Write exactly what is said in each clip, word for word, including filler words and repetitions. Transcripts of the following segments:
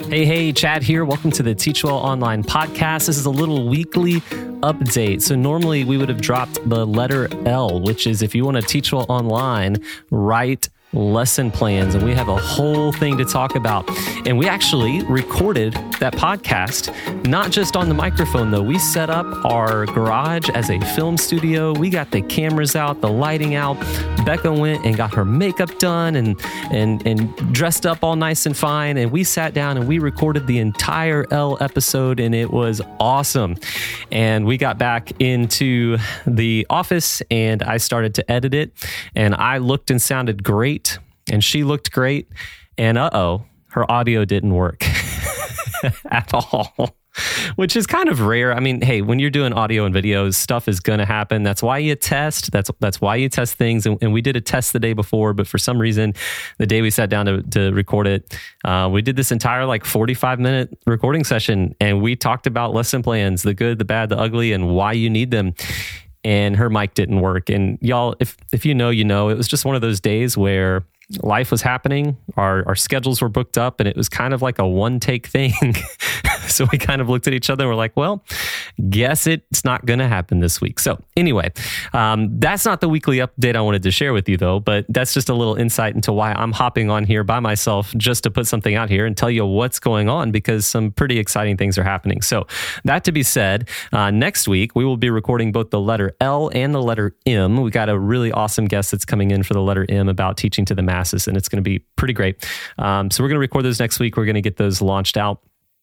Hey, hey, Chad here. Welcome to the Teach Well Online podcast. This is a little weekly update. So normally we would have dropped the letter L, which is if you want to teach well online, write lesson plans. And we have a whole thing to talk about. And we actually recorded that podcast, not just on the microphone though. We set up our garage as a film studio. We got the cameras out, the lighting out. Becca went and got her makeup done and, and, and dressed up all nice and fine. And we sat down and we recorded the entire L episode and it was awesome. And we got back into the office and I started to edit it and I looked and sounded great. And she looked great. And uh-oh, her audio didn't work at all, which is kind of rare. I mean, hey, when you're doing audio and videos, stuff is going to happen. That's why you test. That's that's why you test things. And, and we did a test the day before, but for some reason, the day we sat down to, to record it, uh, we did this entire like forty-five minute recording session. And we talked about lesson plans, the good, the bad, the ugly, and why you need them. And her mic didn't work. And y'all, if if you know, you know, it was just one of those days where life was happening, our our schedules were booked up, and it was kind of like a one-take thing. So we kind of looked at each other and we're like, well, guess it's not going to happen this week. So anyway, um, that's not the weekly update I wanted to share with you though, but that's just a little insight into why I'm hopping on here by myself just to put something out here and tell you what's going on because some pretty exciting things are happening. So that to be said, uh, next week we will be recording both the letter L and the letter M. We got a really awesome guest that's coming in for the letter M about teaching to the masses, and it's going to be pretty great. Um, so we're going to record those next week. We're going to get those launched out.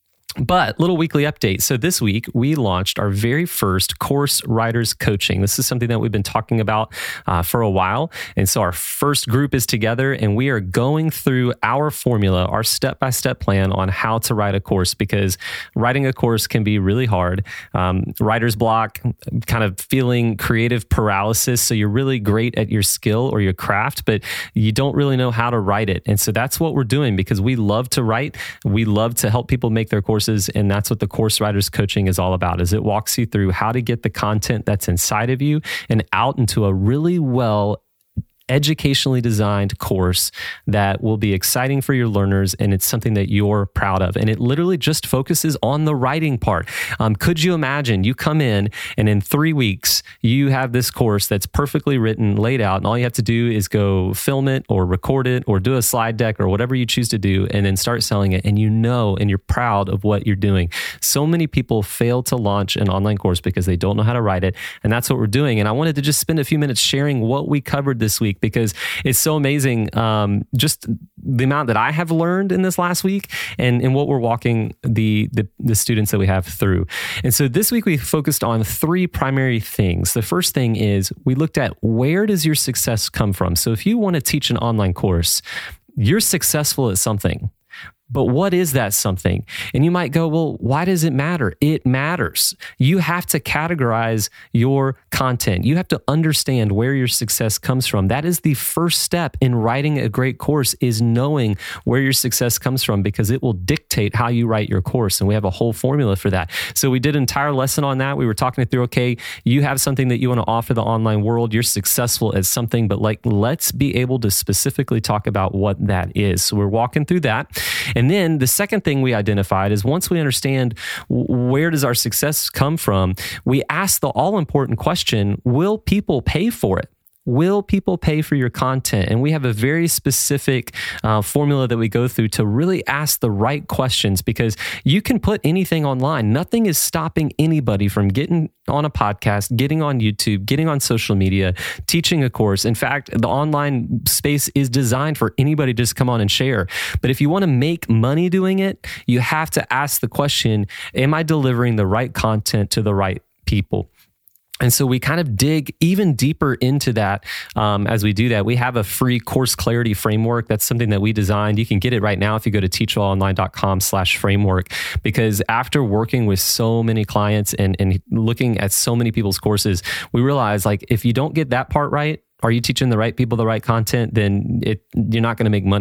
But little weekly update. So this week we launched our very first course writers coaching. This is something that we've been talking about uh, for a while. And so our first group is together and we are going through our formula, our step-by-step plan on how to write a course, because writing a course can be really hard. Um, writer's block, kind of feeling creative paralysis. So you're really great at your skill or your craft, but you don't really know how to write it. And so that's what we're doing because we love to write. We love to help people make their courses. And that's what the Course Writers Coaching is all about, is it walks you through how to get the content that's inside of you and out into a really well educationally designed course that will be exciting for your learners, and it's something that you're proud of. And it literally just focuses on the writing part. Um, could you imagine you come in and in three weeks, you have this course that's perfectly written, laid out, and all you have to do is go film it or record it or do a slide deck or whatever you choose to do and then start selling it. And you know, and you're proud of what you're doing. So many people fail to launch an online course because they don't know how to write it. And that's what we're doing. And I wanted to just spend a few minutes sharing what we covered this week, because it's so amazing, um, just the amount that I have learned in this last week and, and what we're walking the, the, the students that we have through. And so this week we focused on three primary things. The first thing is we looked at where does your success come from? So if you want to teach an online course, you're successful at something. But what is that something? And you might go, well, why does it matter? It matters. You have to categorize your content. You have to understand where your success comes from. That is the first step in writing a great course, is knowing where your success comes from, because it will dictate how you write your course. And we have a whole formula for that. So we did an entire lesson on that. We were talking it through, okay, you have something that you want to offer the online world. You're successful at something, but like, let's be able to specifically talk about what that is. So we're walking through that. And then the second thing we identified is once we understand where does our success come from, we ask the all-important question, will people pay for it? Will people pay for your content? And we have a very specific uh, formula that we go through to really ask the right questions, because you can put anything online. Nothing is stopping anybody from getting on a podcast, getting on YouTube, getting on social media, teaching a course. In fact, the online space is designed for anybody to just come on and share. But if you want to make money doing it, you have to ask the question, am I delivering the right content to the right people? And so we kind of dig even deeper into that um, as we do that. We have a free course clarity framework. That's something that we designed. You can get it right now if you go to teachwellonline.com slash framework, because after working with so many clients and, and looking at so many people's courses, we realized, like, if you don't get that part right, are you teaching the right people the right content, then it, you're not going to make money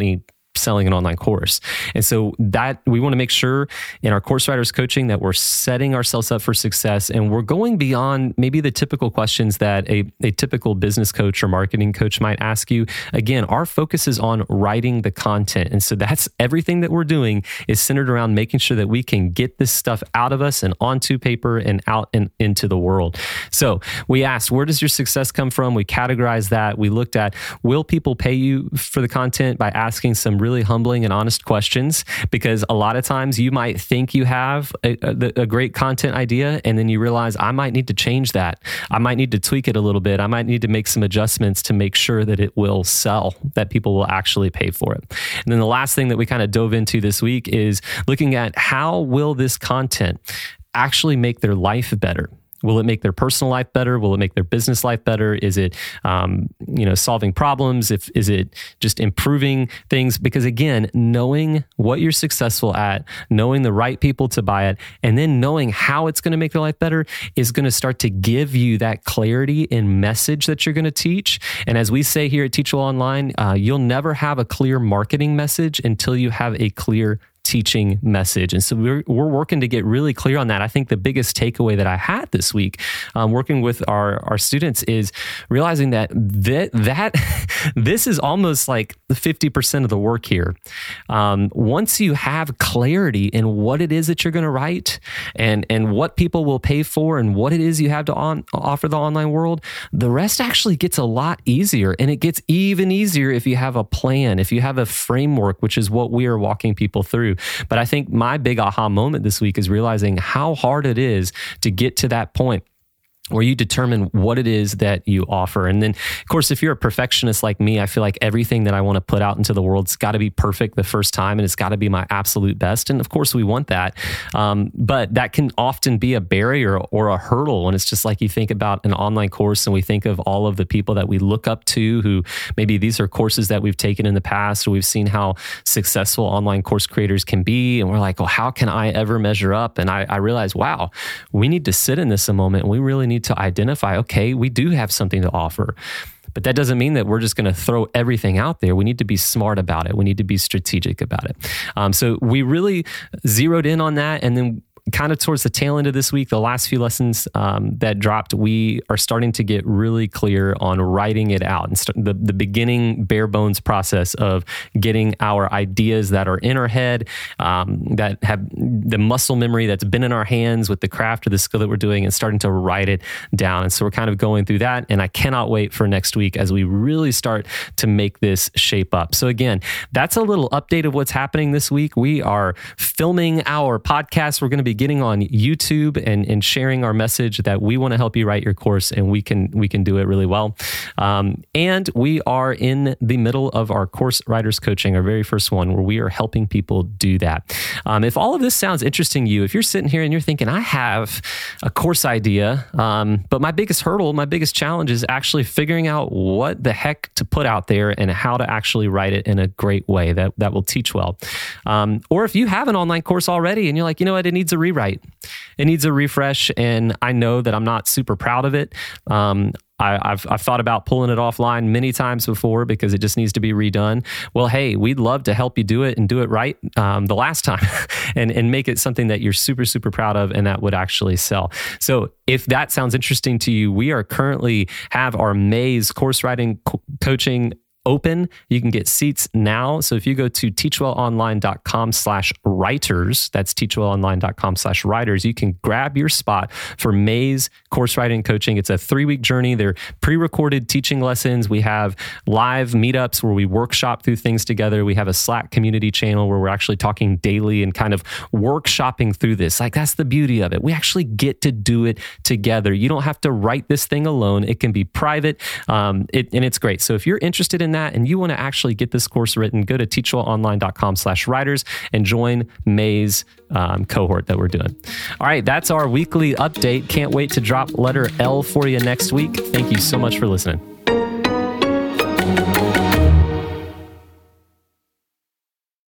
selling an online course. And so that we want to make sure in our course writers coaching that we're setting ourselves up for success, and we're going beyond maybe the typical questions that a, a typical business coach or marketing coach might ask you. Again, our focus is on writing the content. And so that's everything that we're doing is centered around making sure that we can get this stuff out of us and onto paper and out and into the world. So we asked, where does your success come from? We categorized that. We looked at, will people pay you for the content, by asking some really humbling and honest questions, because a lot of times you might think you have a, a, a great content idea, and then you realize I might need to change that. I might need to tweak it a little bit. I might need to make some adjustments to make sure that it will sell, that people will actually pay for it. And then the last thing that we kind of dove into this week is looking at how will this content actually make their life better. Will it make their personal life better? Will it make their business life better? Is it, um, you know, solving problems? If is it just improving things? Because again, knowing what you're successful at, knowing the right people to buy it, and then knowing how it's going to make their life better is going to start to give you that clarity in message that you're going to teach. And as we say here at Teachable Online, uh, you'll never have a clear marketing message until you have a clear teaching message. And so we're, we're working to get really clear on that. I think the biggest takeaway that I had this week um, working with our, our students is realizing that that, that this is almost like fifty percent of the work here. Um, once you have clarity in what it is that you're going to write and, and what people will pay for and what it is you have to on, offer the online world, the rest actually gets a lot easier. And it gets even easier if you have a plan, if you have a framework, which is what we are walking people through. But I think my big aha moment this week is realizing how hard it is to get to that point where you determine what it is that you offer. And then, of course, if you're a perfectionist like me, I feel like everything that I want to put out into the world's got to be perfect the first time, and it's got to be my absolute best. And of course, we want that. Um, but that can often be a barrier or a hurdle. And it's just like you think about an online course and we think of all of the people that we look up to who maybe these are courses that we've taken in the past, or we've seen how successful online course creators can be. And we're like, well, how can I ever measure up? And I, I realized, wow, we need to sit in this a moment, and we really need to identify, okay, we do have something to offer. But that doesn't mean that we're just going to throw everything out there. We need to be smart about it. We need to be strategic about it. Um, so we really zeroed in on that. And then kind of towards the tail end of this week, the last few lessons um, that dropped, we are starting to get really clear on writing it out and st- the, the beginning bare bones process of getting our ideas that are in our head, um, that have the muscle memory that's been in our hands with the craft or the skill that we're doing, and starting to write it down. And so we're kind of going through that. And I cannot wait for next week as we really start to make this shape up. So again, that's a little update of what's happening this week. We are filming our podcast. We're going to be getting on YouTube and, and sharing our message that we want to help you write your course, and we can we can do it really well. Um, and we are in the middle of our course writers coaching, our very first one, where we are helping people do that. Um, if all of this sounds interesting to you, if you're sitting here and you're thinking, I have a course idea, um, but my biggest hurdle, my biggest challenge is actually figuring out what the heck to put out there and how to actually write it in a great way that, that will teach well. Um, or if you have an online course already and you're like, you know what, it needs a rewrite. It needs a refresh. And I know that I'm not super proud of it. Um, I, I've, I've thought about pulling it offline many times before because it just needs to be redone. Well, hey, we'd love to help you do it and do it right um, the last time and, and make it something that you're super, super proud of and that would actually sell. So if that sounds interesting to you, we are currently have our Maze course writing co- coaching open. You can get seats now. So if you go to teachwellonline.com slash writers, that's teachwellonline.com slash writers, you can grab your spot for Maze course writing coaching. It's a three-week journey. They're pre-recorded teaching lessons. We have live meetups where we workshop through things together. We have a Slack community channel where we're actually talking daily and kind of workshopping through this. Like, that's the beauty of it. We actually get to do it together. You don't have to write this thing alone. It can be private, um, it, and it's great. So if you're interested in that and you want to actually get this course written, go to teachwellonline.com slash writers and join Maze um, cohort that we're doing. All right, that's our weekly update. Can't wait to drop letter L for you next week. Thank you so much for listening.